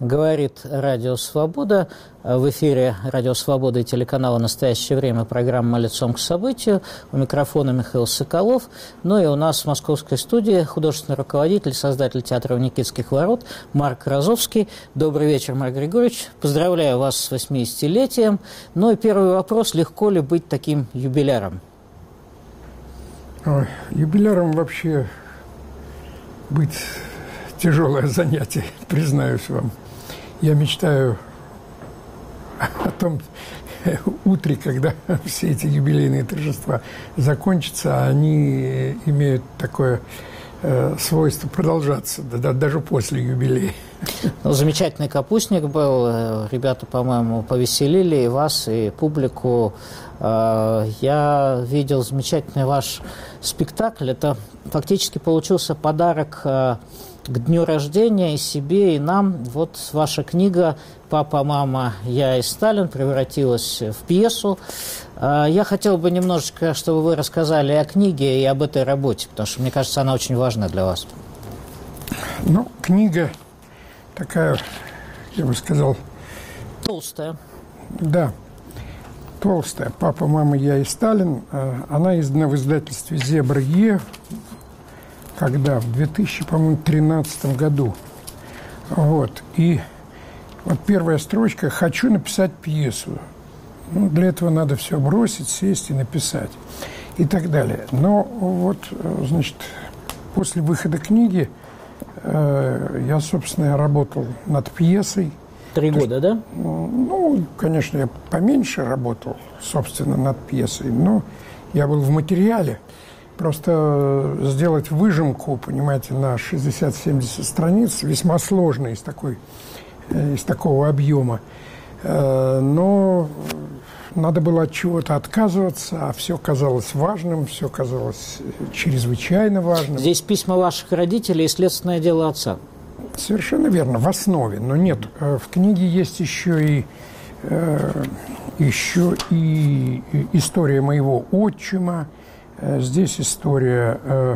Говорит Радио Свобода. В эфире Радио Свобода и телеканала «Настоящее время» программа «Лицом к событию». У микрофона Михаил Соколов. Ну и у нас в московской студии художественный руководитель, создатель театра у Никитских ворот Марк Розовский. Добрый вечер, Марк Григорьевич. Поздравляю вас с 80-летием. Ну и первый вопрос. Легко ли быть таким юбиляром? Ой, юбиляром вообще быть тяжелое занятие, признаюсь вам. Я мечтаю о том утре, когда все эти юбилейные торжества закончатся, а они имеют такое свойство продолжаться, даже после юбилея. Ну, замечательный капустник был. Ребята, по-моему, повеселили и вас, и публику. Я видел замечательный ваш спектакль. Это фактически получился подарок к дню рождения и себе, и нам. Вот ваша книга «Папа, мама, я и Сталин» превратилась в пьесу. Я хотел бы немножечко, чтобы вы рассказали о книге и об этой работе, потому что, мне кажется, она очень важна для вас. Ну, книга такая, я бы сказал... Толстая. Да. Толстая. «Папа, мама, я и Сталин». Она издана в издательстве «Зебра-Е», когда? В 2013 году. Вот. И вот первая строчка: «Хочу написать пьесу». Ну, для этого надо все бросить, сесть и написать. И так далее. Но вот, значит, после выхода книги я, собственно, работал над пьесой. 3 года, да? Ну, конечно, я поменьше работал, собственно, над пьесой, но я был в материале. Просто сделать выжимку, понимаете, на 60-70 страниц весьма сложно из такого объема. Но надо было от чего-то отказываться, а все казалось важным, все казалось чрезвычайно важным. Здесь письма ваших родителей и следственное дело отца. Совершенно верно, в основе. Но нет, в книге есть еще и история моего отчима. Здесь история,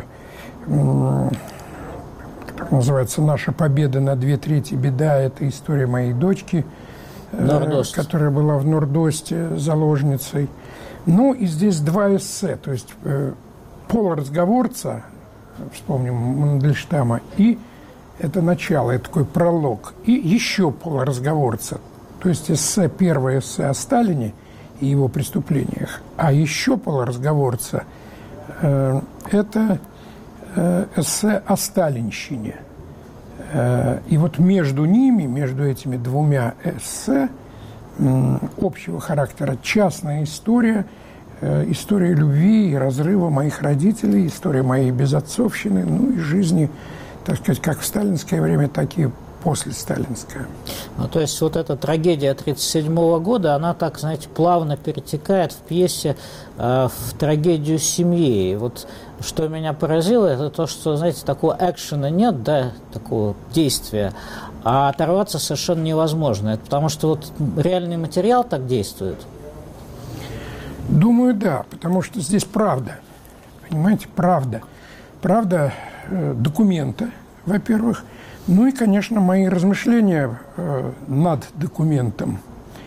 как называется, «Наша победа на 2/3 беда». Это история моей дочки, которая была в Нордосте заложницей. Ну, и здесь 2 эссе, то есть полуразговорца, вспомним Мандельштама, и это начало, это такой пролог, и еще полуразговорца, то есть первое эссе о Сталине и его преступлениях, а еще полуразговорца это эссе о сталинщине. И вот между ними, между этими 2 эссе общего характера, частная история, история любви и разрыва моих родителей, история моей безотцовщины, ну и жизни, так сказать, как в сталинское время, так и послесталинское. Ну, то есть вот эта трагедия 1937 года, она так, знаете, плавно перетекает в пьесе в трагедию семьи. И вот что меня поразило, это то, что, знаете, такого экшена нет, да, такого действия, а оторваться совершенно невозможно. Это потому что вот реальный материал так действует? Думаю, да, потому что здесь правда. Понимаете, правда. Правда документа, во-первых. Ну и, конечно, мои размышления над документом.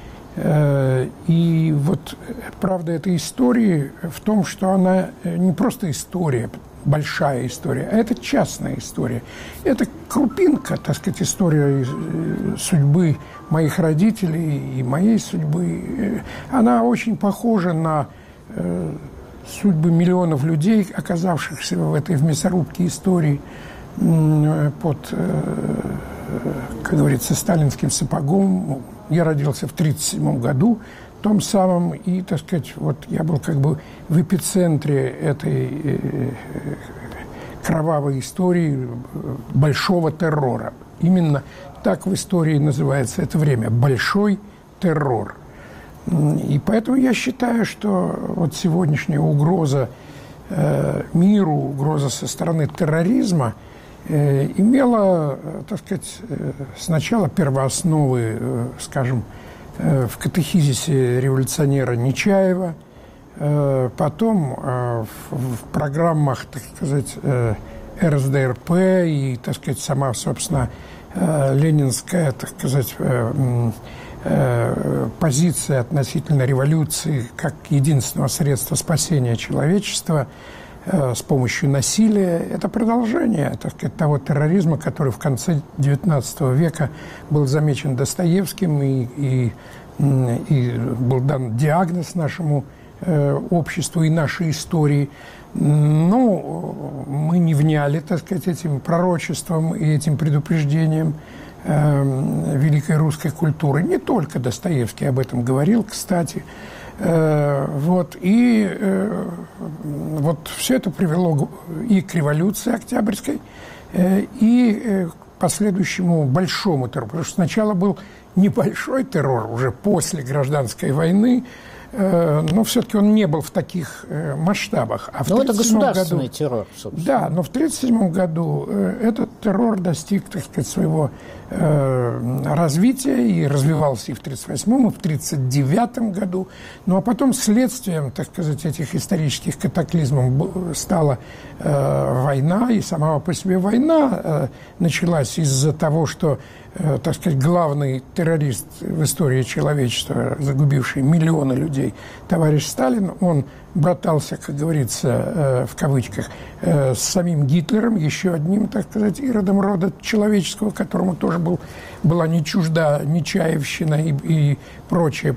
И вот правда этой истории в том, что она не просто история, большая история, а это частная история. Это крупинка, так сказать, история судьбы моих родителей и моей судьбы. Она очень похожа на судьбы миллионов людей, оказавшихся в этой мясорубке истории под, как говорится, сталинским сапогом. Я родился в 1937 году, том самом, и, так сказать, вот я был как бы в эпицентре этой кровавой истории большого террора. Именно так в истории называется это время – большой террор. И поэтому я считаю, что вот сегодняшняя угроза миру, угроза со стороны терроризма имела, так сказать, сначала первоосновы, скажем, в катехизисе революционера Нечаева, потом в программах, так сказать, РСДРП и, так сказать, сама, собственно, ленинская, так сказать, позиция относительно революции как единственного средства спасения человечества с помощью насилия. Это продолжение, так сказать, того терроризма, который в конце XIX века был замечен Достоевским и был дан диагноз нашему обществу и нашей истории. Но мы не вняли, так сказать, этим пророчеством и этим предупреждением великой русской культуры. Не только Достоевский об этом говорил, кстати. Вот. И вот все это привело и к революции Октябрьской, и к последующему большому террору. Потому что сначала был небольшой террор уже после гражданской войны, но все-таки он не был в таких масштабах. А это государственный террор, собственно. Да, но в 1937 году этот террор достиг, так сказать, своего развития и развивался и в 1938, и в 1939 году. Ну, а потом следствием, так сказать, этих исторических катаклизмов стала война, и сама по себе война началась из-за того, что, так сказать, главный террорист в истории человечества, загубивший миллионы людей, товарищ Сталин, он братался, как говорится, в кавычках, с самим Гитлером, еще одним, так сказать, иродом рода человеческого, которому тоже была не чужда Нечаевщина и прочее,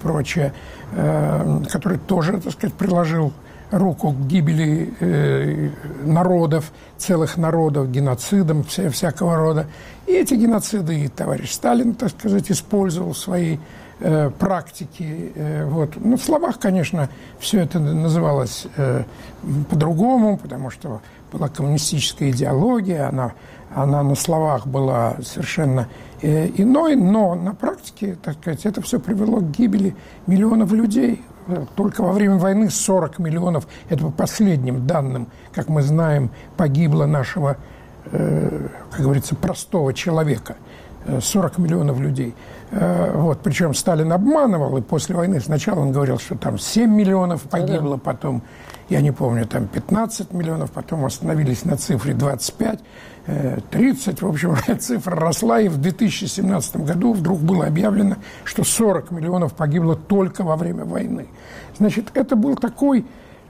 который тоже, так сказать, приложил руку к гибели народов, целых народов, геноцидам всякого рода. И эти геноциды и товарищ Сталин, так сказать, использовал в своей практике. Вот. Ну, в словах, конечно, все это называлось по-другому, потому что была коммунистическая идеология, она на словах была совершенно иной, но на практике, так сказать, это все привело к гибели миллионов людей. Только во время войны 40 миллионов, это по последним данным, как мы знаем, погибло нашего, как говорится, простого человека. 40 миллионов людей. Вот. Причем Сталин обманывал, и после войны сначала он говорил, что там 7 миллионов погибло, потом, я не помню, там 15 миллионов, потом остановились на цифре 25, 30. В общем, цифра росла, и в 2017 году вдруг было объявлено, что 40 миллионов погибло только во время войны. Значит, это был такой,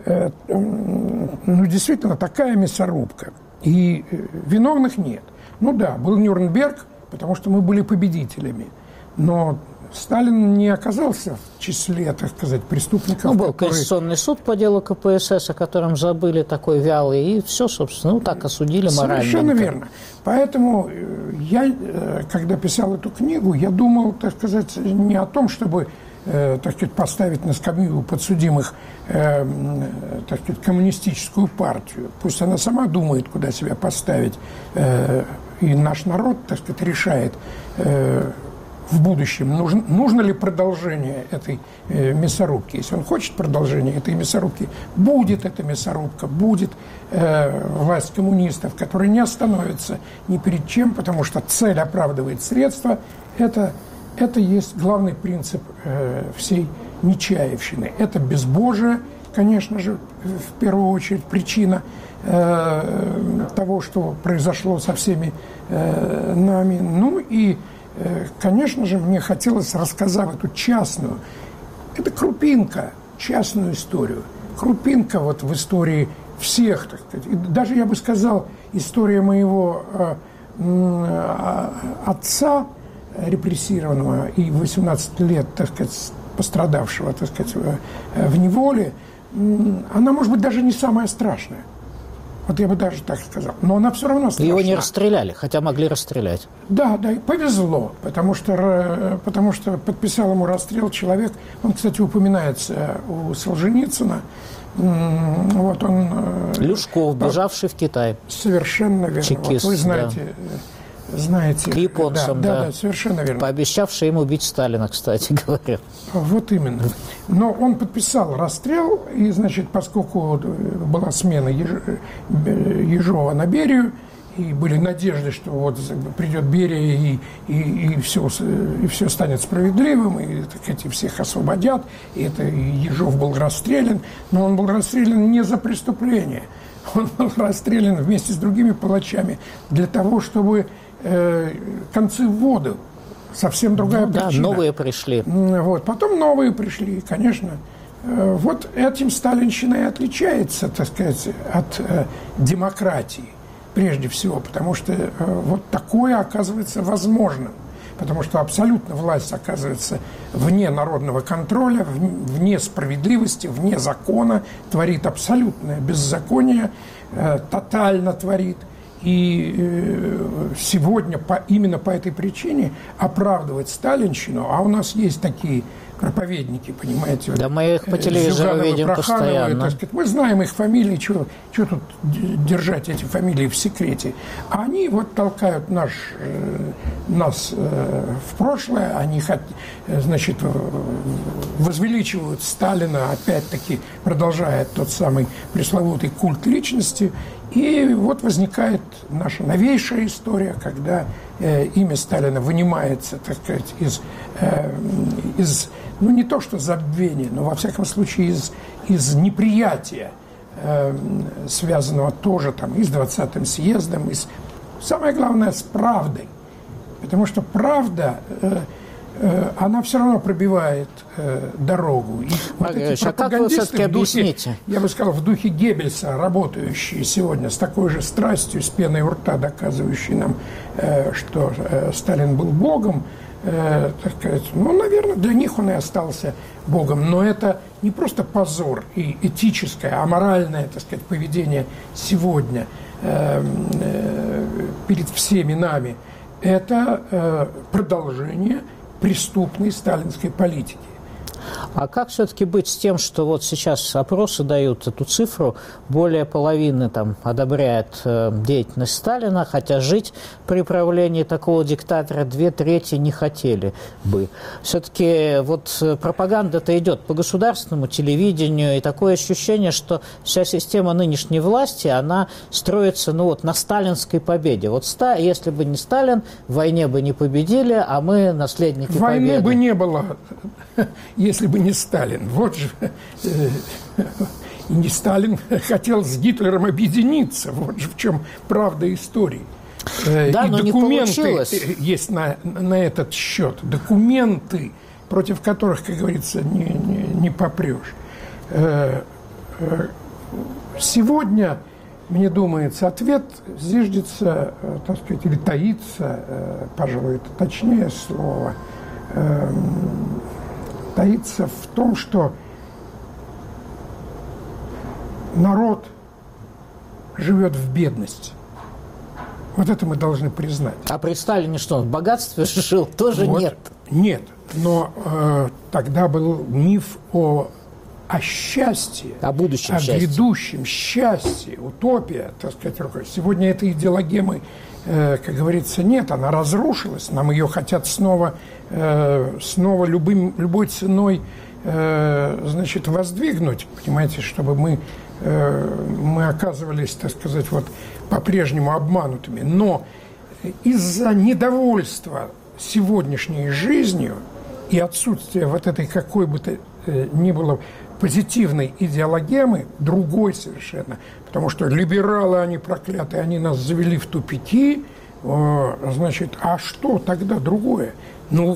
действительно, такая мясорубка. И виновных нет. Ну да, был Нюрнберг, потому что мы были победителями. Но Сталин не оказался в числе, так сказать, преступников. Был Конституционный суд по делу КПСС, о котором забыли, такой вялый, и все, собственно, так осудили морально. Совершенно верно. Поэтому я, когда писал эту книгу, я думал, так сказать, не о том, чтобы, так сказать, поставить на скамью подсудимых, так сказать, коммунистическую партию. Пусть она сама думает, куда себя поставить, и наш народ, так сказать, решает в будущем, нужно ли продолжение этой мясорубки. Если он хочет продолжения этой мясорубки, будет эта мясорубка, будет власть коммунистов, которые не остановятся ни перед чем, потому что цель оправдывает средства. Это есть главный принцип всей Нечаевщины. Это безбожие, конечно же, в первую очередь причина того, что произошло со всеми нами. Ну и, конечно же, мне хотелось, рассказав эту частную, это крупинка, частную историю, крупинка вот в истории всех, так сказать. И даже, я бы сказал, история моего отца, репрессированного и 18 лет, так сказать, пострадавшего, так сказать, в неволе, она, может быть, даже не самая страшная. Вот я бы даже так сказал. Но она все равно страшна. Его не расстреляли, хотя могли расстрелять. Да, повезло, потому что подписал ему расстрел человек. Он, кстати, упоминается у Солженицына. Вот он... Люшков, бежавший в Китай. Совершенно верно. Чекист, вот вы знаете... Знаете, к японцам, да, совершенно верно. Пообещавший им убить Сталина, кстати говоря. Вот именно. Но он подписал расстрел, и, значит, поскольку была смена Ежова на Берию, и были надежды, что вот придет Берия, и все станет справедливым, и, так сказать, всех освободят, и Ежов был расстрелян, но он был расстрелян не за преступление, Он был расстрелян вместе с другими палачами для того, чтобы концы в воду. Совсем другая причина. Да, новые пришли. Вот. Потом новые пришли, конечно. Вот этим сталинщина и отличается, так сказать, от демократии, прежде всего, потому что вот такое оказывается возможным. Потому что абсолютно власть оказывается вне народного контроля, вне справедливости, вне закона, творит абсолютное беззаконие, тотально творит. И сегодня именно по этой причине оправдывать сталинщину, а у нас есть такие проповедники, понимаете. Да, мы их по телевизору видим постоянно. Так сказать, мы знаем их фамилии, что тут держать эти фамилии в секрете. А они вот толкают нас в прошлое, они, значит, возвеличивают Сталина, опять-таки продолжая тот самый пресловутый культ личности. И вот возникает наша новейшая история, когда имя Сталина вынимается, так сказать, из ну не то что забвения, но во всяком случае из неприятия, связанного тоже там и с 20-м съездом, самое главное, с правдой. Потому что правда, она все равно пробивает дорогу. И вот эти а как вы все-таки объясните? Я бы сказал, в духе Геббельса, работающие сегодня с такой же страстью, с пеной у рта, доказывающие нам, что Сталин был богом, так сказать, ну, наверное, для них он и остался богом. Но это не просто позор и этическое, а моральное, так сказать, поведение сегодня перед всеми нами. Это продолжение преступной сталинской политики. А как все-таки быть с тем, что вот сейчас опросы дают эту цифру, более половины там одобряет деятельность Сталина, хотя жить при правлении такого диктатора 2/3 не хотели бы. Все-таки вот пропаганда-то идет по государственному телевидению, и такое ощущение, что вся система нынешней власти, она строится ну, вот, на сталинской победе. Вот если бы не Сталин, в войне бы не победили, а мы наследники войны победы. Бы не было, если бы не Сталин. Вот же и не Сталин хотел с Гитлером объединиться. Вот же в чем правда истории. Да, и но документы есть на этот счет. Документы, против которых, как говорится, не попрешь. Сегодня, мне думается, ответ зиждется, так сказать, или таится, пожалуй, это точнее слово, таится в том, что народ живет в бедности. Вот это мы должны признать. А при Сталине что, он в богатстве жил? Тоже вот, нет. Нет, но тогда был миф о счастье, о будущем счастье, о грядущем счастье, утопия, так сказать. Сегодня этой идеологемы, как говорится, нет, она разрушилась, нам ее хотят снова любой ценой, значит, воздвигнуть, понимаете, чтобы мы оказывались, так сказать, вот по-прежнему обманутыми. Но из-за недовольства сегодняшней жизнью и отсутствия вот этой какой бы то ни было позитивной идеологемы, другой совершенно, потому что либералы, они проклятые, они нас завели в тупики, значит, а что тогда другое? Ну,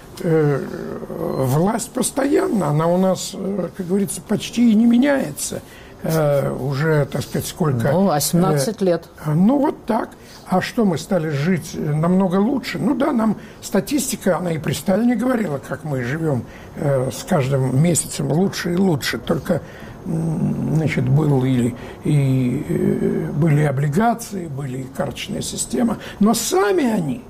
власть постоянно, она у нас, как говорится, почти и не меняется. Уже, так сказать, сколько... Ну, 18 лет. Ну, вот так. А что, мы стали жить намного лучше? Ну да, нам статистика, она и при Сталине говорила, как мы живем с каждым месяцем лучше и лучше. Только, значит, были облигации, были карточная система. Но сами они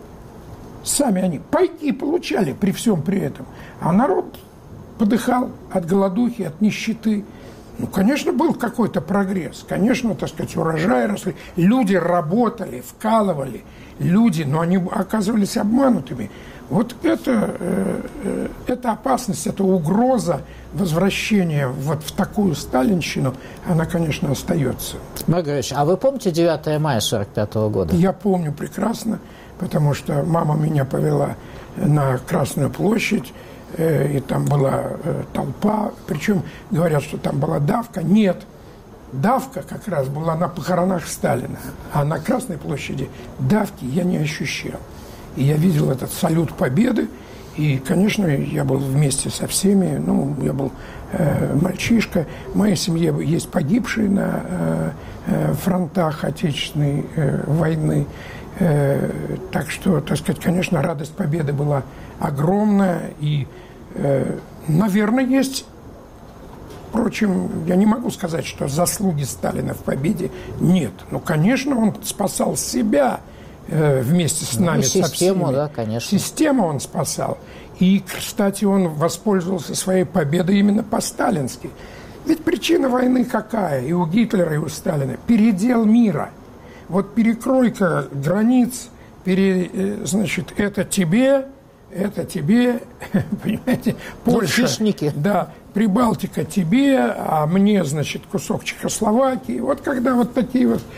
пайки получали при всем при этом. А народ подыхал от голодухи, от нищеты. Ну, конечно, был какой-то прогресс. Конечно, так сказать, урожаи росли. Люди работали, вкалывали. Но они оказывались обманутыми. Вот эта опасность, эта угроза возвращения вот в такую сталинщину, она, конечно, остается. Марк Григорьевич, а вы помните 9 мая 1945 года? Я помню прекрасно, потому что мама меня повела на Красную площадь, и там была толпа, причем говорят, что там была давка. Нет, давка как раз была на похоронах Сталина, а на Красной площади давки я не ощущал. И я видел этот салют победы, и, конечно, я был вместе со всеми, я был мальчишка. В моей семье есть погибшие на фронтах Отечественной войны. Так что, так сказать, конечно, радость победы была огромная. И, наверное, есть... Впрочем, я не могу сказать, что заслуги Сталина в победе нет. Конечно, он спасал себя вместе с нами, систему, со всеми. Да, конечно. Систему он спасал. И, кстати, он воспользовался своей победой именно по-сталински. Ведь причина войны какая? И у Гитлера, и у Сталина. Передел мира. Вот перекройка границ, значит, это тебе, понимаете, Польша. Хищники. Да, Прибалтика тебе, а мне, значит, кусок Чехословакии. Вот когда вот такие вот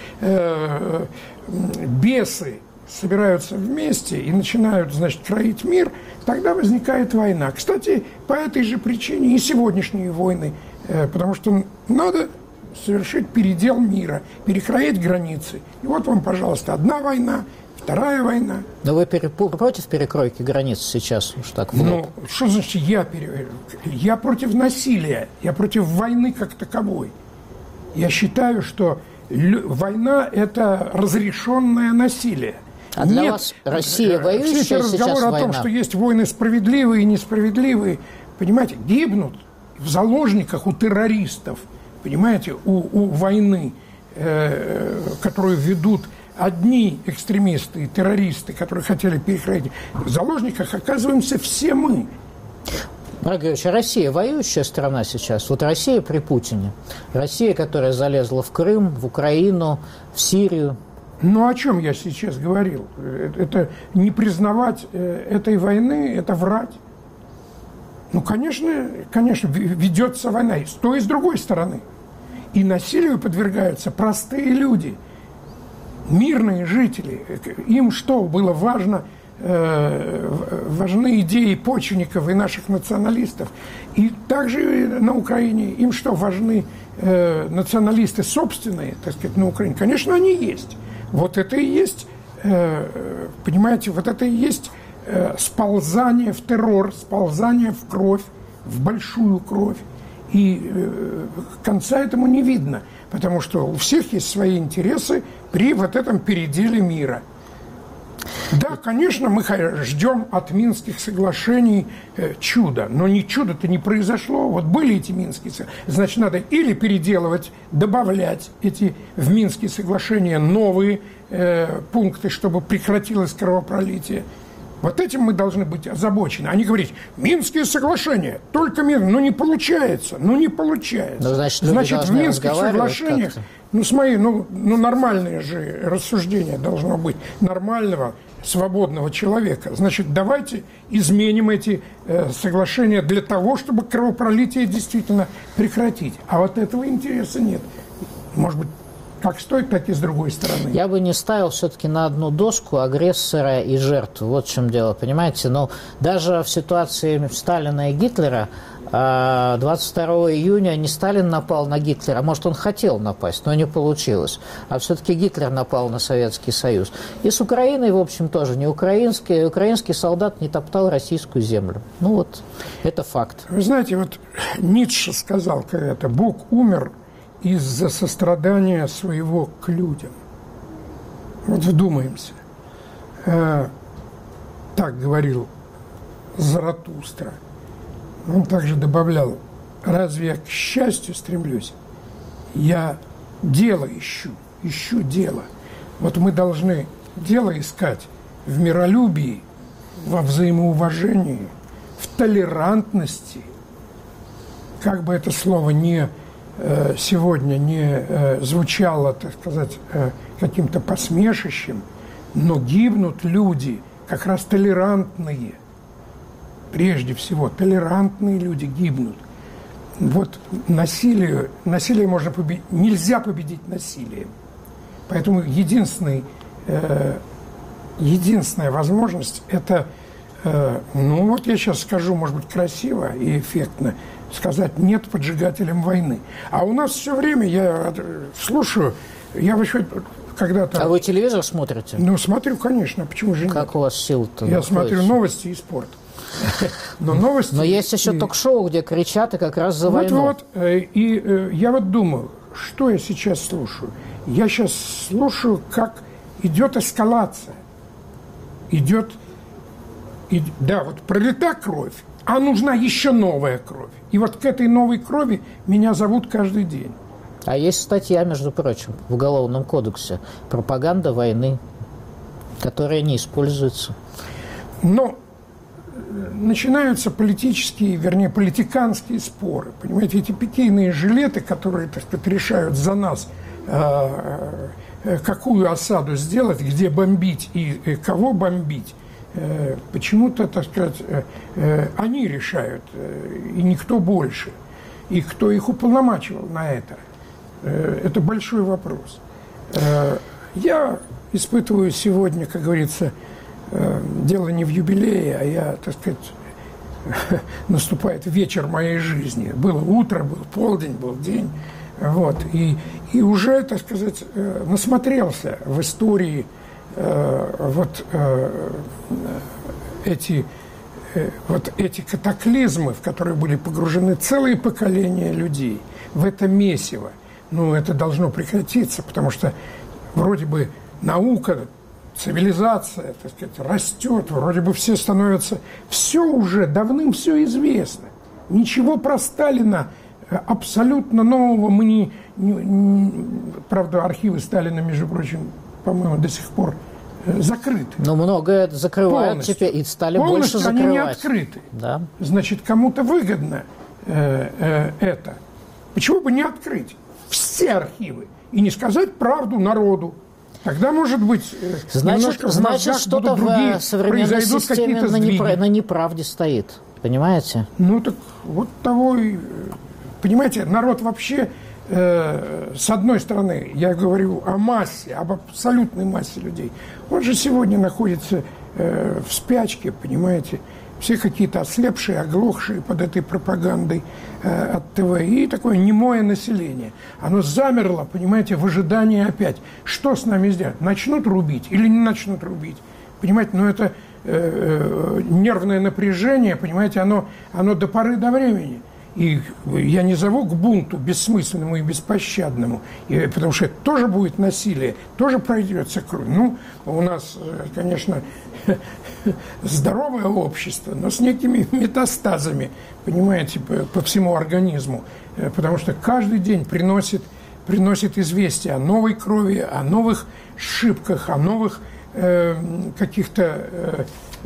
бесы собираются вместе и начинают, значит, кроить мир, тогда возникает война. Кстати, по этой же причине и сегодняшние войны, потому что надо совершить передел мира, перекроить границы. И вот вам, пожалуйста, одна война, вторая война. Но вы против перекройки границ сейчас? Уж так что значит я против насилия, я против войны как таковой. Я считаю, что война – это разрешенное насилие. А для вас Россия воюющая сейчас война? Все эти разговоры о том, что есть войны справедливые и несправедливые, понимаете, гибнут в заложниках у террористов, понимаете, у войны, которую ведут одни экстремисты и террористы, которые хотели перекроить. В заложниках оказываемся все мы. Марк Григорьевич, а Россия воюющая страна сейчас? Вот Россия при Путине. Россия, которая залезла в Крым, в Украину, в Сирию. О чем я сейчас говорил? Это не признавать этой войны, это врать. Конечно, ведется война и с той, и с другой стороны. И насилию подвергаются простые люди, мирные жители. Им что было важно? Важны идеи почвенников и наших националистов. И также на Украине им что важны националисты собственные, так сказать, на Украине? Конечно, они есть. Вот это и есть, понимаете, вот это и есть сползание в террор, сползание в кровь, в большую кровь. И конца этому не видно, потому что у всех есть свои интересы при вот этом переделе мира. Да, конечно, мы ждем от Минских соглашений чуда, но чудо-то не произошло. Вот были эти Минские соглашения, значит, надо или переделывать, добавлять в Минские соглашения новые пункты, чтобы прекратилось кровопролитие. Вот этим мы должны быть озабочены. Они говорят, Минские соглашения, только мир. Не получается, не получается. Значит, в Минских соглашениях, нормальное же рассуждение должно быть нормального, свободного человека. Значит, давайте изменим эти соглашения для того, чтобы кровопролитие действительно прекратить. А вот этого интереса нет. Может быть, как с той, так и с другой стороны. Я бы не ставил все-таки на одну доску агрессора и жертву. Вот в чем дело, понимаете? Даже в ситуации Сталина и Гитлера 22 июня не Сталин напал на Гитлера, может, он хотел напасть, но не получилось. А все-таки Гитлер напал на Советский Союз. И с Украиной, в общем, тоже. Украинский солдат не топтал российскую землю. Это факт. Вы знаете, вот Ницше сказал когда-то, Бог умер из-за сострадания своего к людям. Вот вдумаемся. Так говорил Заратустра. Он также добавлял, разве я к счастью стремлюсь? Я дело ищу дело. Вот мы должны дело искать в миролюбии, во взаимоуважении, в толерантности. Как бы это слово сегодня не звучало, так сказать, каким-то посмешищем, но гибнут люди, как раз толерантные. Прежде всего, толерантные люди гибнут. Вот насилие можно победить, нельзя победить насилием. Поэтому единственная возможность – это Ну, вот я сейчас скажу, может быть, красиво и эффектно, сказать «нет» поджигателям войны. А у нас все время, я слушаю, я вообще когда-то... А вы телевизор смотрите? Ну, смотрю, конечно, почему же нет? Как у вас сил-то Я находится? смотрю новости и спорт. Но новости... Но есть еще ток-шоу, где кричат и как раз за войну. Вот, и я вот думаю, что я сейчас слушаю? Я сейчас слушаю, как идет эскалация. Идет... Да, вот пролита кровь, а нужна еще новая кровь. И вот к этой новой крови меня зовут каждый день. А есть статья, между прочим, в Уголовном кодексе «Пропаганда войны», которая не используется. Но начинаются политические, вернее, политиканские споры. Понимаете, эти пикейные жилеты, которые, так сказать, решают за нас, какую осаду сделать, где бомбить и кого бомбить, почему-то, так сказать, они решают, и никто больше. И кто их уполномачивал на это? Это большой вопрос. Я испытываю сегодня, как говорится, дело не в юбилее, а я, так сказать, наступает вечер моей жизни. Было утро, был полдень, был день. Вот. И уже, так сказать, насмотрелся в истории вот эти катаклизмы, в которые были погружены целые поколения людей, в это месиво. Ну, это должно прекратиться, потому что вроде бы наука, цивилизация, так сказать, растет, вроде бы все становятся... Все уже давным все известно. Ничего про Сталина абсолютно нового мы не... Правда, архивы Сталина, между прочим, по-моему, до сих пор закрыты. Но многое закрывают полностью. Теперь, и стали Полностью больше закрывать. Они не открыты. Да. Значит, кому-то выгодно это. Почему бы не открыть все архивы и не сказать правду народу? Тогда, может быть, значит что-то в современной системе на неправде стоит. Понимаете? Ну, так вот того и... Понимаете, народ вообще, с одной стороны, я говорю о массе, об абсолютной массе людей. Он же сегодня находится в спячке, понимаете? Все какие-то ослепшие, оглохшие под этой пропагандой от ТВ. И такое немое население. Оно замерло, понимаете, в ожидании опять. Что с нами сделать? Начнут рубить или не начнут рубить? Понимаете, ну это нервное напряжение, понимаете, оно до поры до времени. И я не зову к бунту бессмысленному и беспощадному, потому что это тоже будет насилие, тоже пройдется кровь. Ну, у нас, конечно, здоровое общество, но с некими метастазами, понимаете, по всему организму. Потому что каждый день приносит известия о новой крови, о новых ошибках, о новых каких-то...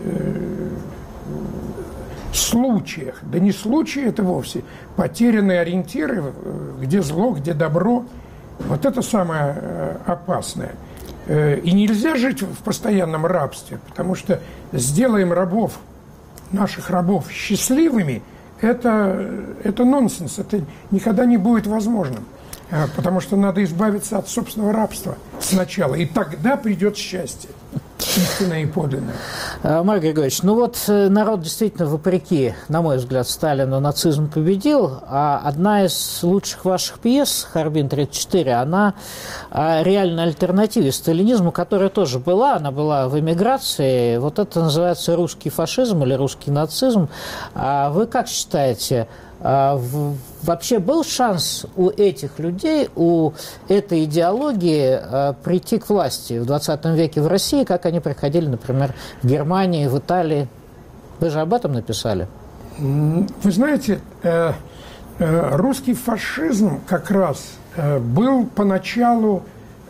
случаях, да не случаи это вовсе, потерянные ориентиры, где зло, где добро, вот это самое опасное. И нельзя жить в постоянном рабстве, потому что сделаем рабов, наших рабов счастливыми, это нонсенс, это никогда не будет возможным, потому что надо избавиться от собственного рабства сначала, и тогда придет счастье. Истинное и подлинное. Марк Григорьевич, ну вот народ действительно, вопреки, на мой взгляд, Сталину, нацизм победил, а одна из лучших ваших пьес, «Харбин-34», она о реальной альтернативе сталинизму, которая тоже была, она была в эмиграции, вот это называется русский фашизм или русский нацизм. А вы как считаете, вообще был шанс у этих людей, у этой идеологии прийти к власти в 20 веке в России, как они приходили, например, в Германии, в Италии? Вы же об этом написали. Вы знаете, русский фашизм как раз был поначалу,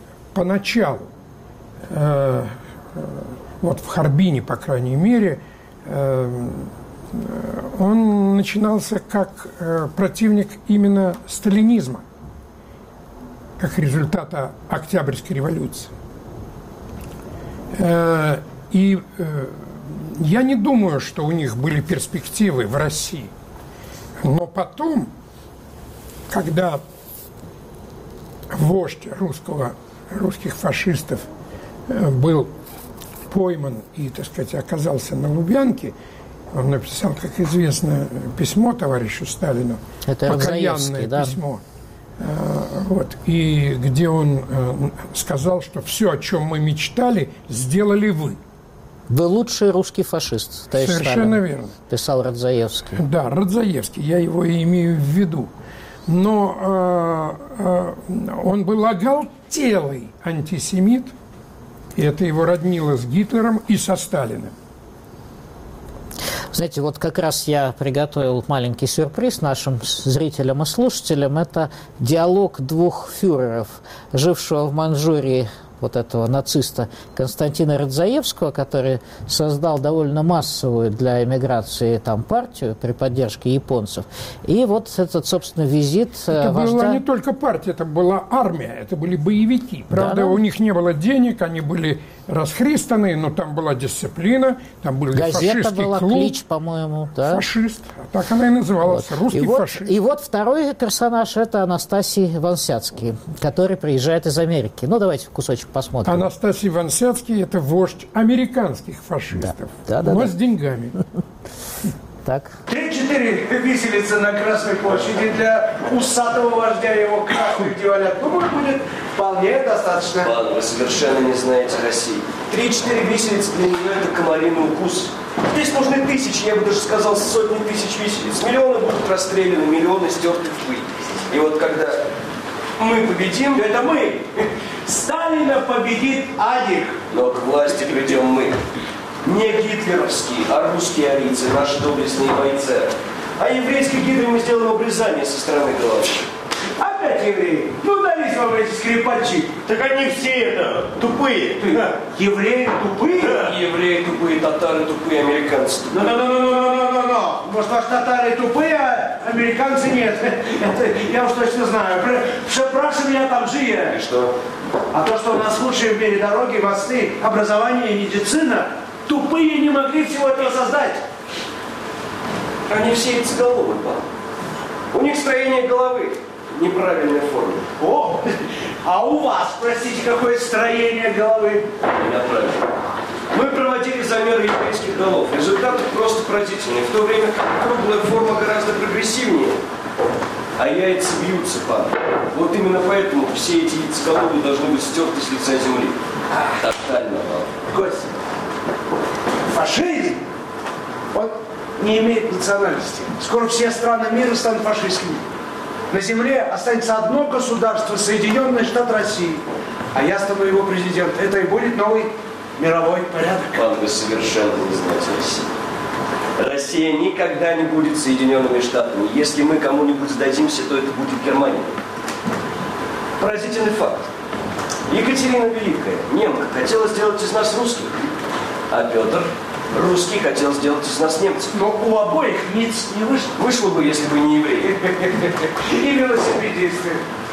вот в Харбине, по крайней мере, он начинался как противник именно сталинизма, как результата Октябрьской революции. И я не думаю, что у них были перспективы в России. Но потом, когда вождь русских фашистов был пойман и, так сказать, оказался на Лубянке, он написал, как известно, письмо товарищу Сталину, это покаянное да? письмо, вот, и где он сказал, что все, о чем мы мечтали, сделали вы. Вы лучший русский фашист, товарищ Совершенно Сталин, верно. писал Радзаевский. Да, Радзаевский, я его и имею в виду. Но он был оголтелый антисемит, и это его роднило с Гитлером и со Сталиным. Знаете, вот как раз я приготовил маленький сюрприз нашим зрителям и слушателям. Это диалог двух фюреров, жившего в Манчжурии, вот этого нациста Константина Радзаевского, который создал довольно массовую для эмиграции там партию при поддержке японцев. И вот этот, собственно, визит это вождя... была не только партия, это была армия, это были боевики. Правда, да, у них не было денег, они были расхристанные, но там была дисциплина, там были газета была, клуб. клич, по-моему. Да? Фашист. Так она и называлась, вот. Русский фашист. И вот второй персонаж – это Анастасий Вансяцкий, который приезжает из Америки. Ну, давайте кусочек посмотрим. Анастасий Вансяцкий – это вождь американских фашистов, но с деньгами. Так. 3-4 виселицы на Красной площади для усатого вождя его красных дьяволят. Думаю, будет вполне достаточно. Ладно, вы совершенно не знаете России. 3-4 виселицы для нее – это комариный укус. Здесь нужны тысячи, я бы даже сказал, сотни тысяч виселиц. Миллионы будут расстреляны, миллионы стерты в пыль. И вот когда мы победим, это мы. Сталина победит Адик. Но к власти придем мы. Не гитлеровские, а русские арийцы, наши доблестные бойцы. А еврейской гидрой мы сделаем обрезание со стороны головы. Опять евреи. Ну, дались вам эти скрипачи. Так они все это тупые. Евреи тупые? Да. Евреи тупые, татары тупые, американцы тупые. Ну. Может, ваши татары тупые, а американцы нет. Это я уж точно знаю. Прошу меня там жия. И что? А то, что у нас лучшие в мире дороги, мосты, образование и медицина, тупые не могли всего этого создать. Они все яйцеголовые, пап. У них строение головы неправильной формы. О, а у вас, простите, какое строение головы? Неправильно. Мы проводили замеры еврейских голов. Результаты просто поразительные. В то время как круглая форма гораздо прогрессивнее. А яйца бьются, пап. Вот именно поэтому все эти яйцеголовые должны быть стерты с лица земли. Тотально, пап. Костя, фашизм, он не имеет национальности. Скоро все страны мира станут фашистскими. На земле останется одно государство, Соединенные Штаты России. А я стану его президентом. Это и будет новый мировой порядок. Пан, вы совершенно не знаете России. Россия никогда не будет Соединенными Штатами. Если мы кому-нибудь сдадимся, то это будет Германия. Поразительный факт. Екатерина Великая, немка, хотела сделать из нас русских. А Петр, русский, хотел сделать из нас немцев. Но у обоих ниц не вышло. Вышло бы, если бы не евреи. И велосипедисты.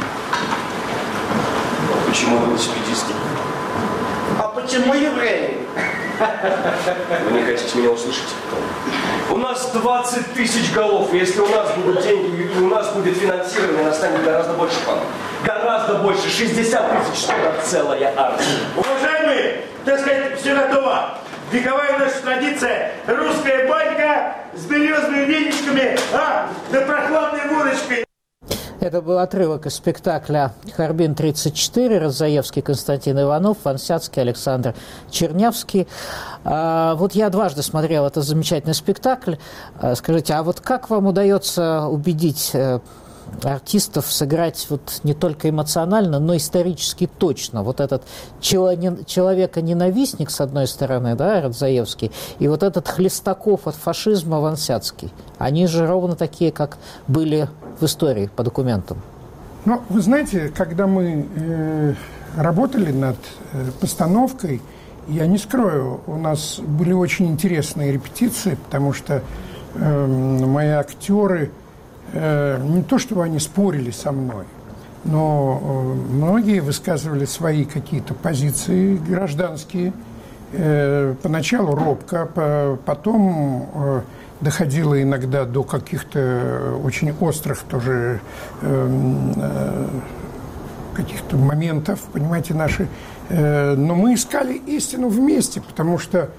Почему велосипедисты? А почему евреи? Вы не хотите меня услышать? У нас 20 тысяч голов. Если у нас будут деньги и у нас будет финансирование, нас станет гораздо больше, пан. Гораздо больше. 60 тысяч, это целая армия. Уважаемые, так сказать, все готово. Вековая наша традиция. Русская банька с березовыми веничками, да прохладной водочкой. Это был отрывок из спектакля «Харбин-34», Радзаевский Константин Иванов, Вансяцкий Александр Чернявский. Вот я дважды смотрел этот замечательный спектакль. Скажите, а вот как вам удается убедить артистов сыграть вот не только эмоционально, но и исторически точно? Вот этот человека-ненавистник, с одной стороны, да, Радзаевский, и вот этот Хлестаков от фашизма Вансяцкий. Они же ровно такие, как были в истории по документам. Ну, вы знаете, когда мы работали над постановкой, я не скрою, у нас были очень интересные репетиции, потому что мои актеры, не то чтобы они спорили со мной, но многие высказывали свои какие-то позиции гражданские. Поначалу робко, потом доходило иногда до каких-то очень острых тоже каких-то моментов. Понимаете, наши Но мы искали истину вместе, потому что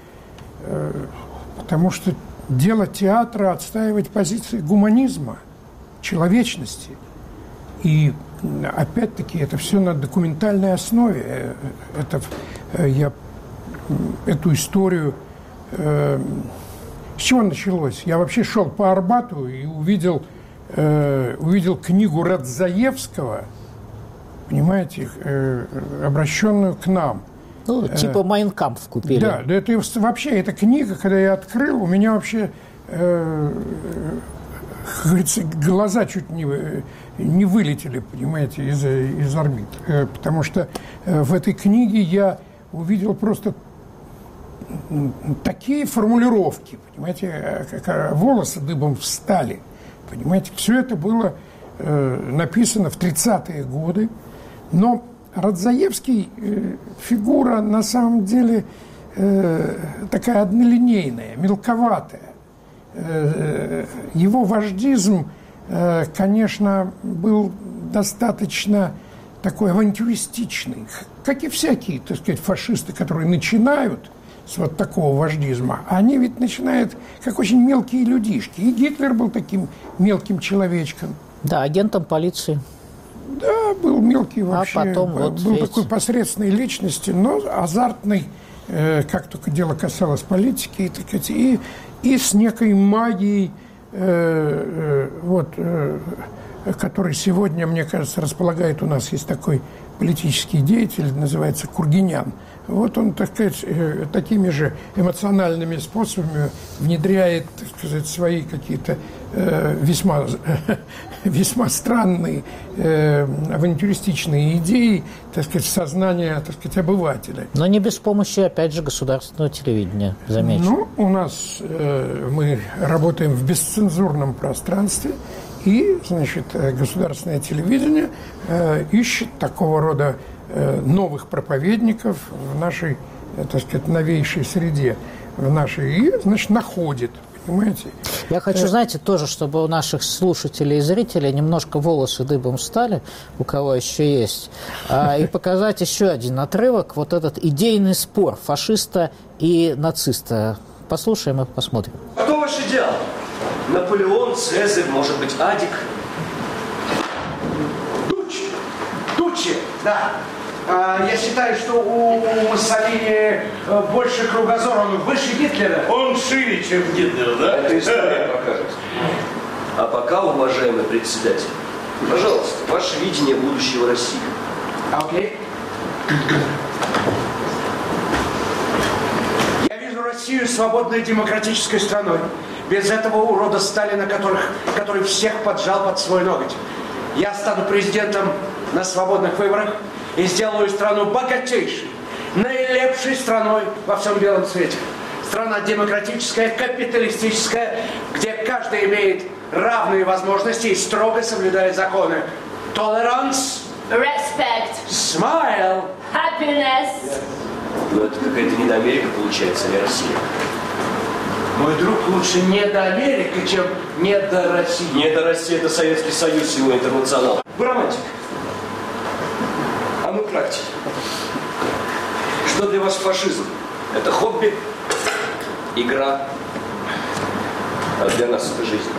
дело театра – отстаивать позиции гуманизма, человечности. И опять-таки это все на документальной основе. Эту историю... С чего началось? Я вообще шел по Арбату и увидел книгу Радзаевского, понимаете, обращенную к нам. Ну, типа «Майн кампф» купили. Да, это вообще, эта книга, когда я открыл, у меня вообще, как говорится, глаза чуть не вылетели, понимаете, из орбит. Потому что в этой книге я увидел просто такие формулировки, понимаете, как волосы дыбом встали. Понимаете, все это было написано в 30-е годы, но Радзаевский фигура на самом деле такая однолинейная, мелковатая. Его вождизм, конечно, был достаточно такой авантюристичный, как и всякие, так сказать, фашисты, которые начинают с вот такого вождизма, они ведь начинают как очень мелкие людишки. И Гитлер был таким мелким человечком. Да, агентом полиции. Да, был мелкий вообще. А потом вот был видите. Такой посредственной личностью, но азартный, как только дело касалось политики, и с некой магией, который сегодня, мне кажется, располагает у нас. Есть такой политический деятель, называется Кургинян. Вот он, так сказать, такими же эмоциональными способами внедряет, так сказать, свои какие-то весьма странные авантюристичные идеи, так сказать, в сознание, так сказать, обывателя. Но не без помощи, опять же, государственного телевидения, замечу. Ну, у нас мы работаем в бесцензурном пространстве, и, значит, государственное телевидение ищет такого рода новых проповедников в нашей, так сказать, новейшей среде, и, значит, находит, понимаете? Я хочу, знаете, тоже, чтобы у наших слушателей и зрителей немножко волосы дыбом встали, у кого еще есть, и показать еще один отрывок, вот этот идейный спор фашиста и нациста. Послушаем и посмотрим. Кто ваш идеал? Наполеон, Цезарь, может быть, Адик? Дуччи, да. Я считаю, что у Муссолини больше кругозор, он выше Гитлера. Он шире, чем Гитлер, да? Это история покажет. А пока, уважаемый председатель, пожалуйста, ваше видение будущего России. Окей. Я вижу Россию свободной демократической страной. Без этого урода Сталина, который всех поджал под свой ноготь. Я стану президентом на свободных выборах и сделаю страну богатейшей, наилепшей страной во всем белом свете. Страна демократическая, капиталистическая, где каждый имеет равные возможности и строго соблюдает законы. Tolerance, Respect, smile, happiness. Но это какая-то не Америка получается, не Россия. Мой друг, лучше не до Америки, чем не до России. Не до России, это Советский Союз, его интернационал. Вы романтик. А мы практики. Что для вас фашизм? Это хобби, игра, а для нас это жизнь.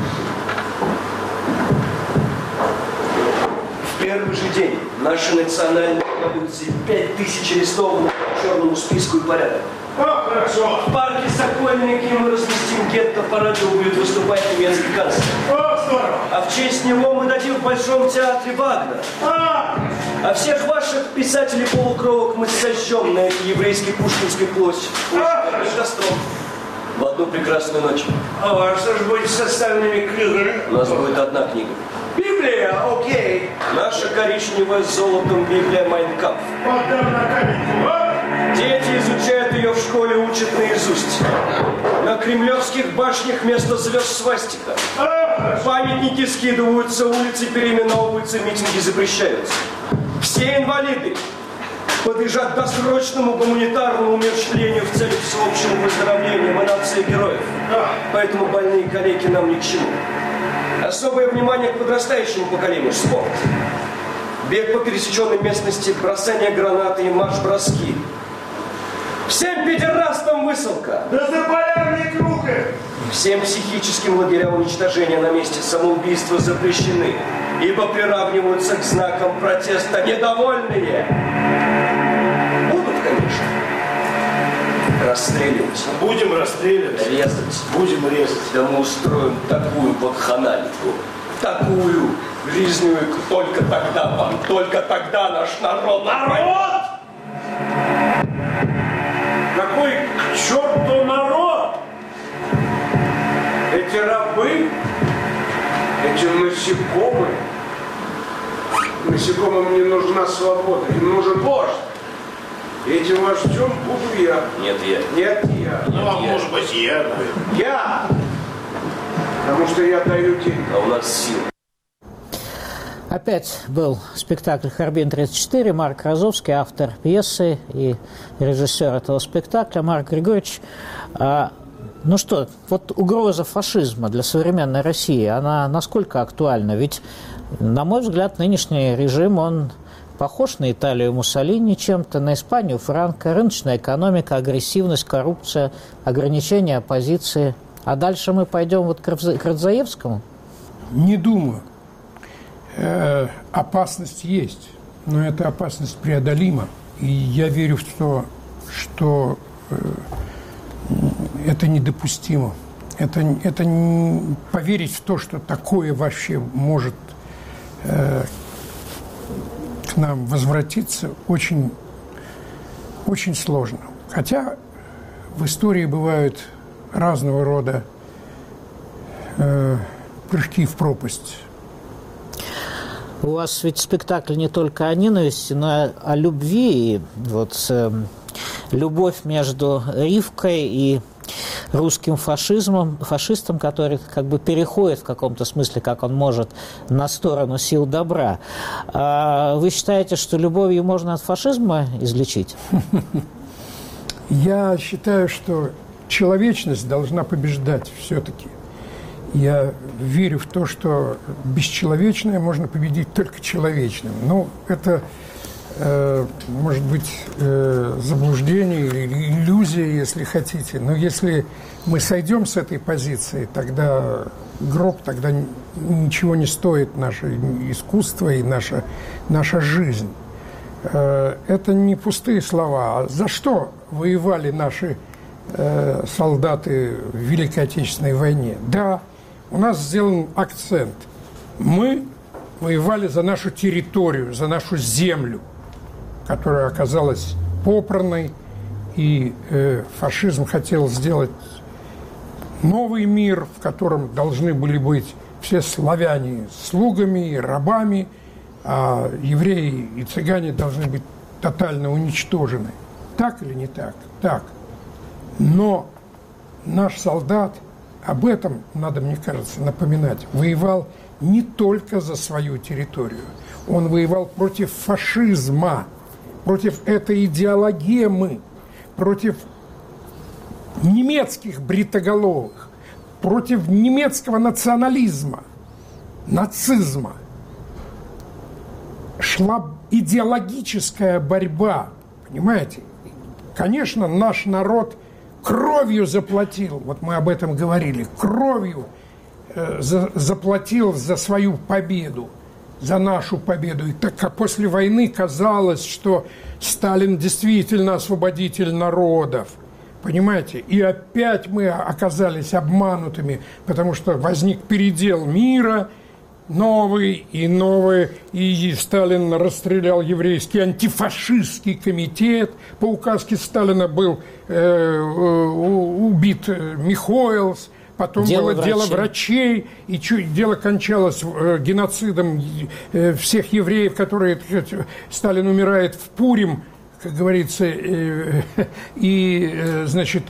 В первый же день нашей национальной революции 5000 арестованных по черному списку и порядок. О, хорошо. В парке Сокольники мы разместим гетто, по радио будет выступать немецкий канцлер. О, здорово. А в честь него мы дадим в Большом театре Вагнер. А всех ваших писателей-полукровок мы сожжем на этой еврейской Пушкинской площади. Костром. В одну прекрасную ночь. А что же будет с остальными книгами? У нас будет одна книга. Библия, окей. Наша коричневая с золотом Библия «Майн кампф». Вот там на каменку. Дети изучают ее в школе, учат наизусть. На кремлевских башнях вместо звезд свастика. Памятники скидываются, улицы переименовываются, митинги запрещаются. Все инвалиды подлежат досрочному гуманитарному умерщвлению в целях всеобщего выздоровления. Мы нация героев. Поэтому больные калеки нам ни к чему. Особое внимание к подрастающему поколению. Спорт. бег по пересеченной местности, бросание гранаты и марш-броски. Всем педерастам высылка! Да за полярный круг! Всем психическим лагеря уничтожения на месте самоубийства запрещены, ибо приравниваются к знакам протеста недовольные. Будут, конечно, расстреливать. Будем расстреливать. Резать. Будем резать. Да мы устроим такую вакханалию, такую жизнью, только тогда наш народ... Народ! Какой к черту народ? Эти рабы, эти насекомые. Насекомым не нужна свобода, им нужен вождь. И этим вождем буду я. Нет, я. Нет, я. Ну, а может быть, я, наверное. Я! Потому что я даю деньги. А у нас сил. Опять был спектакль «Харбин-34». Марк Розовский, автор пьесы и режиссер этого спектакля. Марк Григорьевич, ну что, вот угроза фашизма для современной России, она насколько актуальна? Ведь, на мой взгляд, нынешний режим, он похож на Италию Муссолини чем-то, на Испанию Франко, рыночная экономика, агрессивность, коррупция, ограничение оппозиции. А дальше мы пойдем вот к Радзаевскому? Не думаю. Опасность есть, но эта опасность преодолима. И я верю в то, что это недопустимо. Это поверить в то, что такое вообще может к нам возвратиться, очень, очень сложно. Хотя в истории бывают разного рода прыжки в пропасть. У вас ведь спектакль не только о ненависти, но и о любви. И вот любовь между Ривкой и русским фашистом, который как бы переходит в каком-то смысле, как он может, на сторону сил добра. Вы считаете, что любовью можно от фашизма излечить? Я считаю, что человечность должна побеждать все-таки. Я верю в то, что бесчеловечное можно победить только человечным. Ну, это, может быть, заблуждение или иллюзия, если хотите. Но если мы сойдем с этой позиции, тогда гроб, тогда ничего не стоит наше искусство и наша жизнь. Это не пустые слова. А за что воевали наши солдаты в Великой Отечественной войне? Да, у нас сделан акцент. Мы воевали за нашу территорию, за нашу землю, которая оказалась попранной, и фашизм хотел сделать новый мир, в котором должны были быть все славяне слугами и рабами, а евреи и цыгане должны быть тотально уничтожены. Так или не так? Так. Но наш солдат, об этом надо, мне кажется, напоминать, воевал не только за свою территорию. Он воевал против фашизма, против этой идеологемы, против немецких бритоголовых, против немецкого национализма, нацизма. Шла идеологическая борьба, понимаете? Конечно, наш народ кровью заплатил, вот мы об этом говорили, кровью заплатил за свою победу, за нашу победу. И так как после войны казалось, что Сталин действительно освободитель народов, понимаете? И опять мы оказались обманутыми, потому что возник передел мира, новый, и Сталин расстрелял еврейский антифашистский комитет. По указке Сталина был убит Михоэлс, потом было дело врачей, и дело кончалось геноцидом всех евреев, которые, Сталин умирает в Пурим, как говорится, и, значит,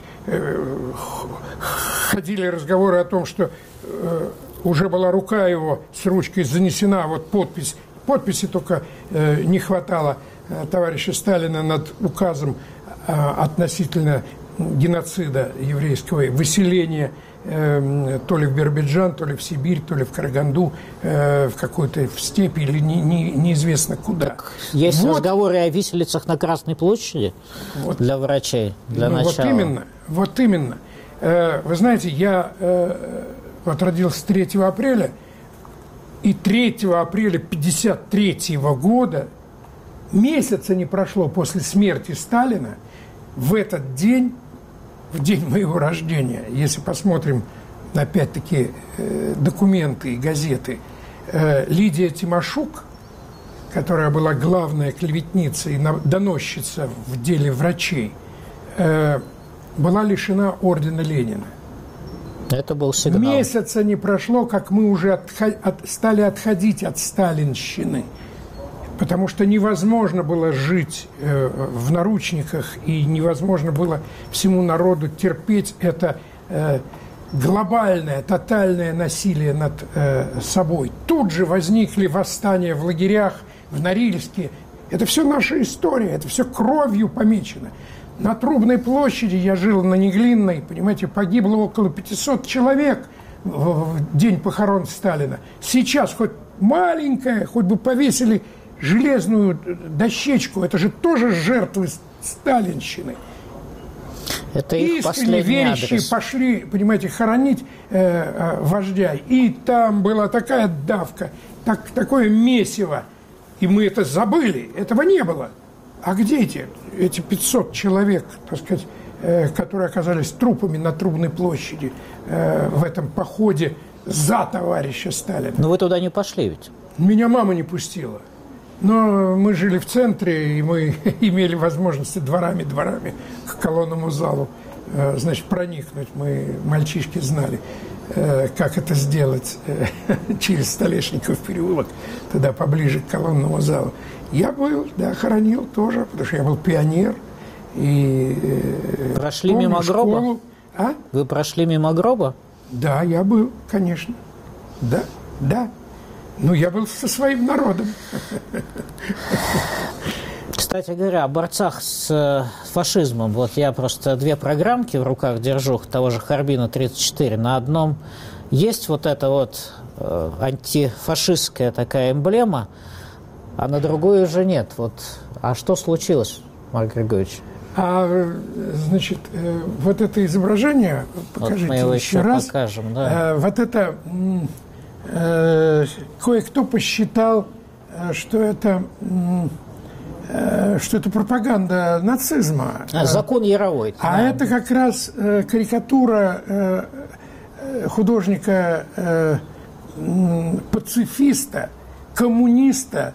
ходили разговоры о том, что уже была рука его с ручкой занесена, вот подпись. Подписи только не хватало товарища Сталина над указом относительно геноцида еврейского, выселения то ли в Биробиджан, то ли в Сибирь, то ли в Караганду, в какой-то в степи или неизвестно куда. Так, есть разговоры о виселицах на Красной площади для врачей, для начала. Вот именно. Вы знаете, я вот родился 3 апреля, и 3 апреля 1953 года, месяца не прошло после смерти Сталина, в этот день, в день моего рождения, если посмотрим, опять-таки, документы и газеты, Лидия Тимошук, которая была главная клеветница и доносчица в деле врачей, была лишена ордена Ленина. Это был сигнал. Месяца не прошло, как мы уже стали отходить от сталинщины. Потому что невозможно было жить в наручниках, и невозможно было всему народу терпеть это глобальное, тотальное насилие над собой. Тут же возникли восстания в лагерях, в Норильске. Это все наша история, это все кровью помечено. На Трубной площади я жил, на Неглинной, понимаете, погибло около 500 человек в день похорон Сталина. Сейчас хоть маленькое, хоть бы повесили железную дощечку, это же тоже жертвы сталинщины. Это их искренне последний верящие адрес. Пошли, понимаете, хоронить вождя. И там была такая давка, такое месиво. И мы это забыли, этого не было. А где эти 500 человек, так сказать, которые оказались трупами на Трубной площади в этом походе за товарища Сталина? Но вы туда не пошли ведь? Меня мама не пустила. Но мы жили в центре, и мы имели возможности дворами к колонному залу, значит, проникнуть. Мы, мальчишки, знали, как это сделать через Столешников переулок, туда поближе к колонному залу. Я был, да, хоронил тоже, потому что я был пионер. И прошли мимо гроба? Школу. А? Вы прошли мимо гроба? Да, я был, конечно. Да. Ну, я был со своим народом. Кстати говоря, о борцах с фашизмом. Вот я просто 2 программки в руках держу, того же Харбина-34. На одном есть вот эта вот антифашистская такая эмблема, а на другой уже нет. Вот. А что случилось, Марк Григорьевич? Значит, вот это изображение, покажите вот мы его еще раз. Покажем, да. Вот это... кое-кто посчитал, что это пропаганда нацизма. Закон Яровой. А да. Это как раз карикатура художника пацифиста, коммуниста,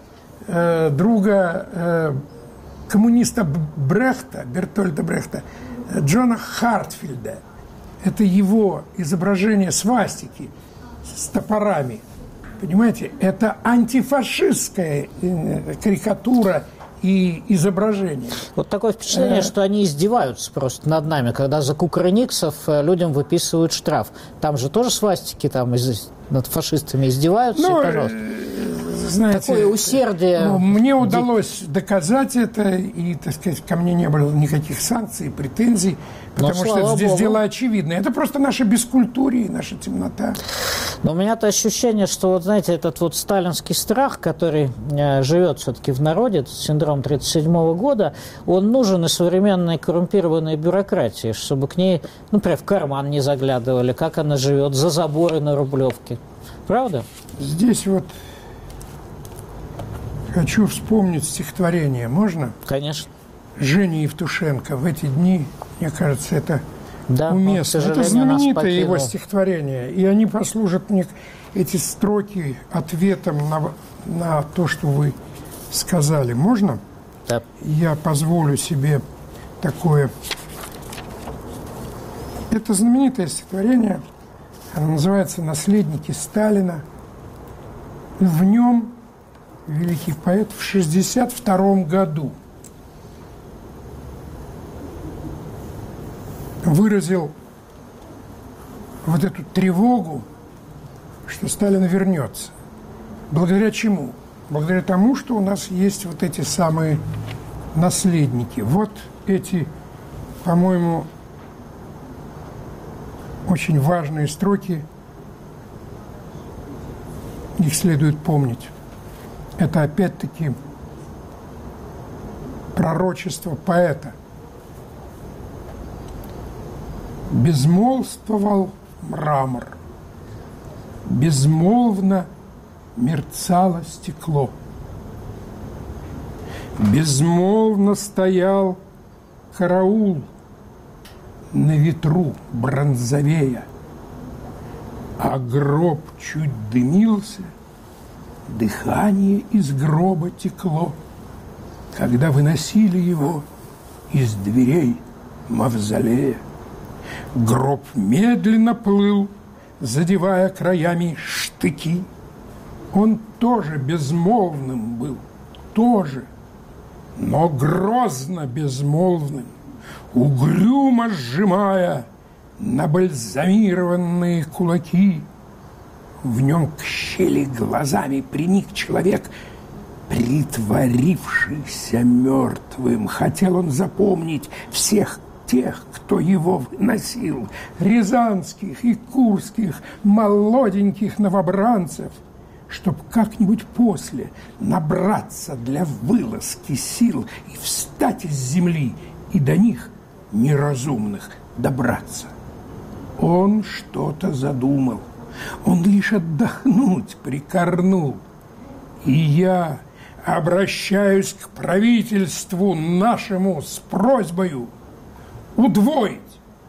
друга коммуниста Брехта, Бертольда Брехта, Джона Хартфилда. Это его изображение свастики с топорами. Понимаете, это антифашистская карикатура и изображение. Вот такое впечатление, что они издеваются просто над нами, когда за кукрыниксов людям выписывают штраф. Там же тоже свастики там над фашистами издеваются. Ну, пожалуйста. Знаете, такое усердие. Мне удалось доказать это, и, так сказать, ко мне не было никаких санкций, претензий, потому что здесь дело очевидное. Это просто наша бескультурье, наша темнота. Но у меня-то ощущение, что, вот знаете, этот вот сталинский страх, который живет все-таки в народе, этот синдром 1937 года, он нужен и современной коррумпированной бюрократии, чтобы к ней, например, в карман не заглядывали, как она живет, за заборы на Рублевке. Правда? Здесь вот хочу вспомнить стихотворение. Можно? Конечно. Жени Евтушенко. В эти дни, мне кажется, это да, уместно. Это знаменитое его стихотворение. И они послужат мне, эти строки, ответом на то, что вы сказали. Можно? Да. Я позволю себе такое. Это знаменитое стихотворение. Оно называется «Наследники Сталина». В нем великий поэт в 1962 году выразил вот эту тревогу, что Сталин вернется. Благодаря чему? Благодаря тому, что у нас есть вот эти самые наследники. Вот эти, по-моему, очень важные строки, их следует помнить. Это опять-таки пророчество поэта. Безмолвствовал мрамор, безмолвно мерцало стекло. Безмолвно стоял караул на ветру бронзовея, а гроб чуть дымился, дыхание из гроба текло, когда выносили его из дверей мавзолея. Гроб медленно плыл, задевая краями штыки. Он тоже безмолвным был, тоже, но грозно безмолвным, угрюмо сжимая набальзамированные кулаки. В нем к щели глазами приник человек, притворившийся мертвым. Хотел он запомнить всех тех, кто его выносил, рязанских и курских молоденьких новобранцев, чтоб как-нибудь после набраться для вылазки сил и встать из земли и до них, неразумных, добраться. Он что-то задумал, он лишь отдохнуть прикорнул. И я обращаюсь к правительству нашему с просьбою удвоить,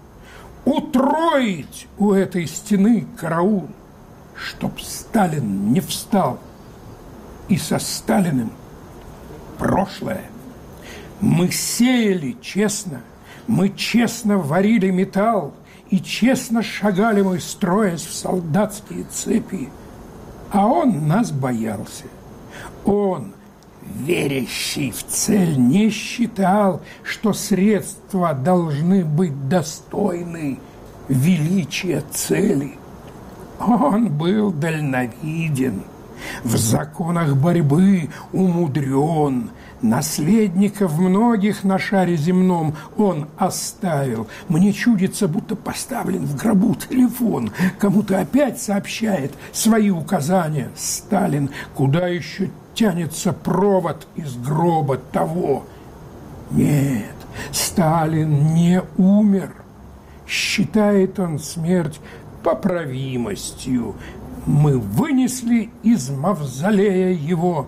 утроить у этой стены караул, чтоб Сталин не встал. И со Сталиным прошлое. Мы сеяли честно, мы честно варили металл, и честно шагали мы, строясь в солдатские цепи. А он нас боялся. Он, верящий в цель, не считал, что средства должны быть достойны величия цели. Он был дальновиден, в законах борьбы умудрен, наследников многих на шаре земном он оставил. Мне чудится, будто поставлен в гробу телефон, кому-то опять сообщает свои указания Сталин, куда еще тянется провод из гроба того. Нет, Сталин не умер. Считает он смерть поправимостью. Мы вынесли из мавзолея его.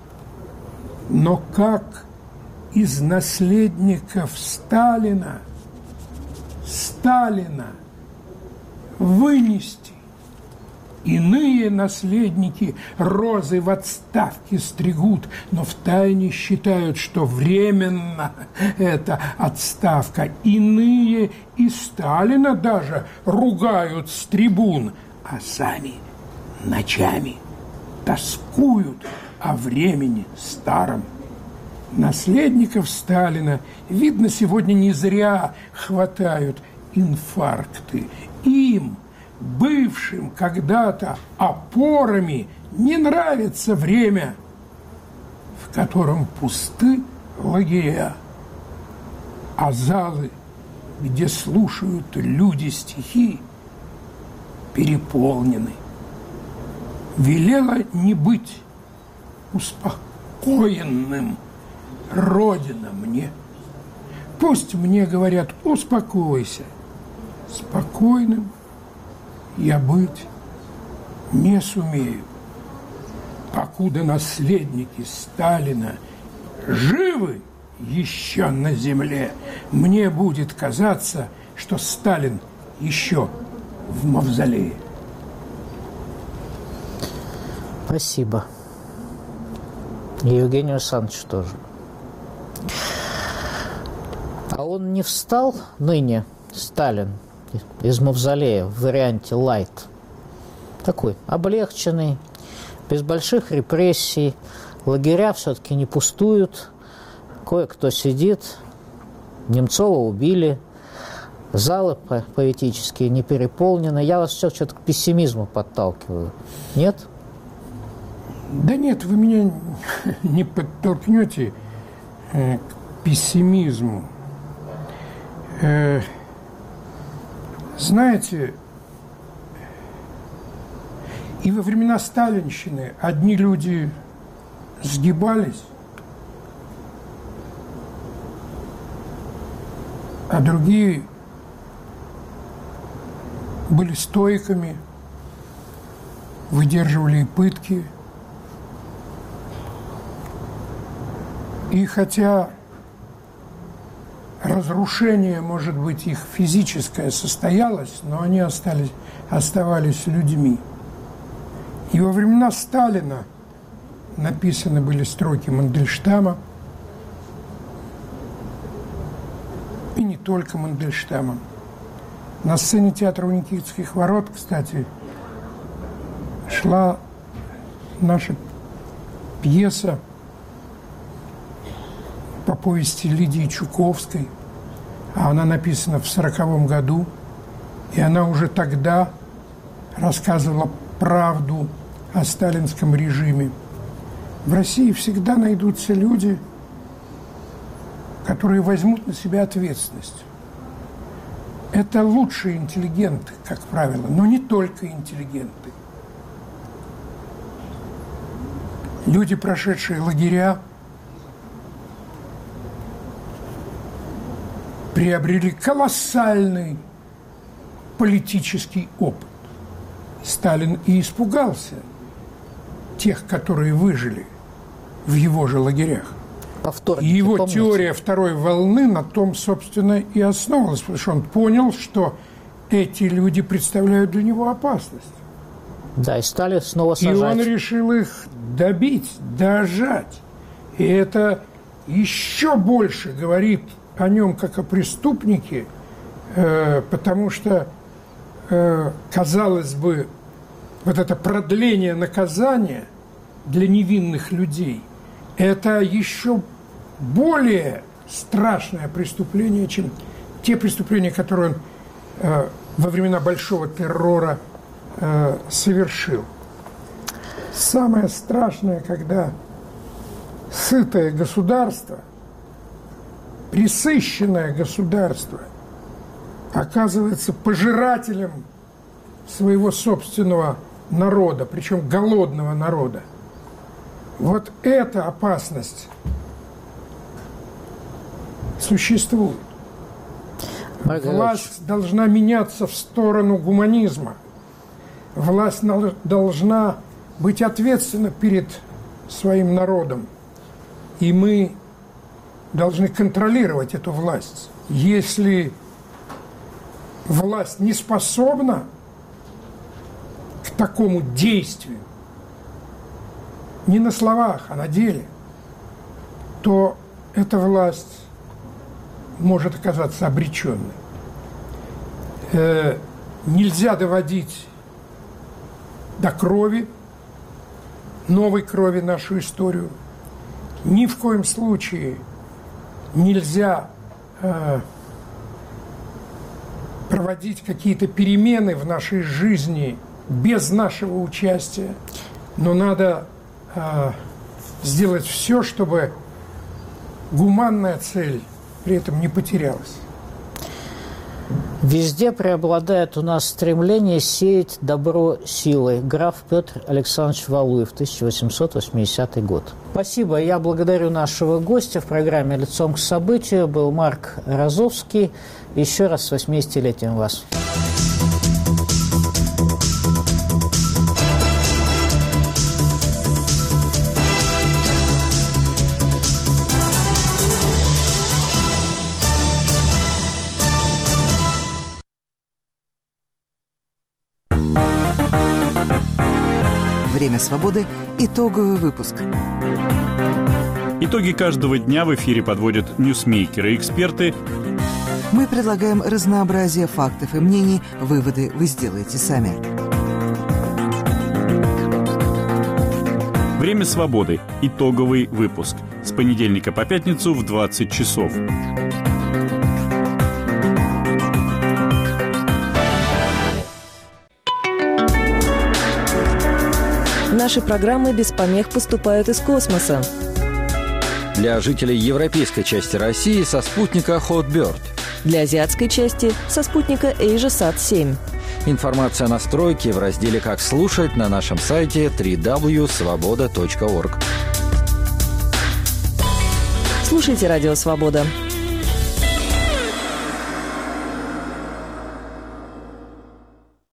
Но как из наследников Сталина вынести? Иные наследники розы в отставке стригут, но втайне считают, что временно эта отставка. Иные и Сталина даже ругают с трибун, а сами ночами тоскуют о времени старом. Наследников Сталина, видно, сегодня не зря хватают инфаркты. Им, бывшим когда-то опорами, не нравится время, в котором пусты лагеря, а залы, где слушают люди стихи, переполнены. Велела не быть успокоенным Родина мне. Пусть мне говорят: успокойся. Спокойным я быть не сумею, покуда наследники Сталина живы еще на земле. Мне будет казаться, что Сталин еще в мавзолее. Спасибо. И Евгению Александровичу тоже. А он не встал ныне, Сталин, из мавзолея в варианте лайт? Такой облегченный, без больших репрессий. Лагеря все-таки не пустуют. Кое-кто сидит. Немцова убили. Залы поэтические не переполнены. Я вас все что-то к пессимизму подталкиваю. Нет? Да нет, вы меня не подтолкнете к пессимизму. Знаете, и во времена сталинщины одни люди сгибались, а другие были стоиками, выдерживали пытки. И хотя разрушение, может быть, их физическое состоялось, но они оставались людьми. И во времена Сталина написаны были строки Мандельштама, и не только Мандельштама. На сцене театра у Никитских ворот, кстати, шла наша пьеса по повести Лидии Чуковской, а она написана в 1940 году, и она уже тогда рассказывала правду о сталинском режиме. В России всегда найдутся люди, которые возьмут на себя ответственность. Это лучшие интеллигенты, как правило, но не только интеллигенты. Люди, прошедшие лагеря, приобрели колоссальный политический опыт. Сталин и испугался тех, которые выжили в его же лагерях. И его помните? Теория второй волны на том, собственно, и основывалась, потому что он понял, что эти люди представляют для него опасность. Да, и стали снова сажать. И он решил их добить, дожать. И это еще больше говорит о нем как о преступнике, потому что, казалось бы, вот это продление наказания для невинных людей – это еще более страшное преступление, чем те преступления, которые он во времена Большого террора совершил. Самое страшное, когда сытое государство, пресыщенное государство оказывается пожирателем своего собственного народа, причем голодного народа. Вот эта опасность существует. Власть должна меняться в сторону гуманизма. Власть должна быть ответственна перед своим народом. И мы должны контролировать эту власть. Если власть не способна к такому действию, не на словах, а на деле, то эта власть может оказаться обреченной. Нельзя доводить до крови, новой крови нашу историю. Ни в коем случае нельзя проводить какие-то перемены в нашей жизни без нашего участия, но надо сделать все, чтобы гуманная цель при этом не потерялась. Везде преобладает у нас стремление сеять добро силой. Граф Петр Александрович Валуев, 1880 год. Спасибо. Я благодарю нашего гостя. В программе «Лицом к событию» был Марк Розовский. Еще раз с 80-летием вас. «Время свободы» – итоговый выпуск. Итоги каждого дня в эфире подводят ньюсмейкеры и эксперты. Мы предлагаем разнообразие фактов и мнений. Выводы вы сделаете сами. «Время свободы» – итоговый выпуск. С понедельника по пятницу в 20 часов. Наши программы без помех поступают из космоса. Для жителей европейской части России со спутника Hotbird. Для азиатской части со спутника AsiaSat-7. Информация о настройке в разделе «Как слушать» на нашем сайте www.svoboda.org. Слушайте «Радио Свобода».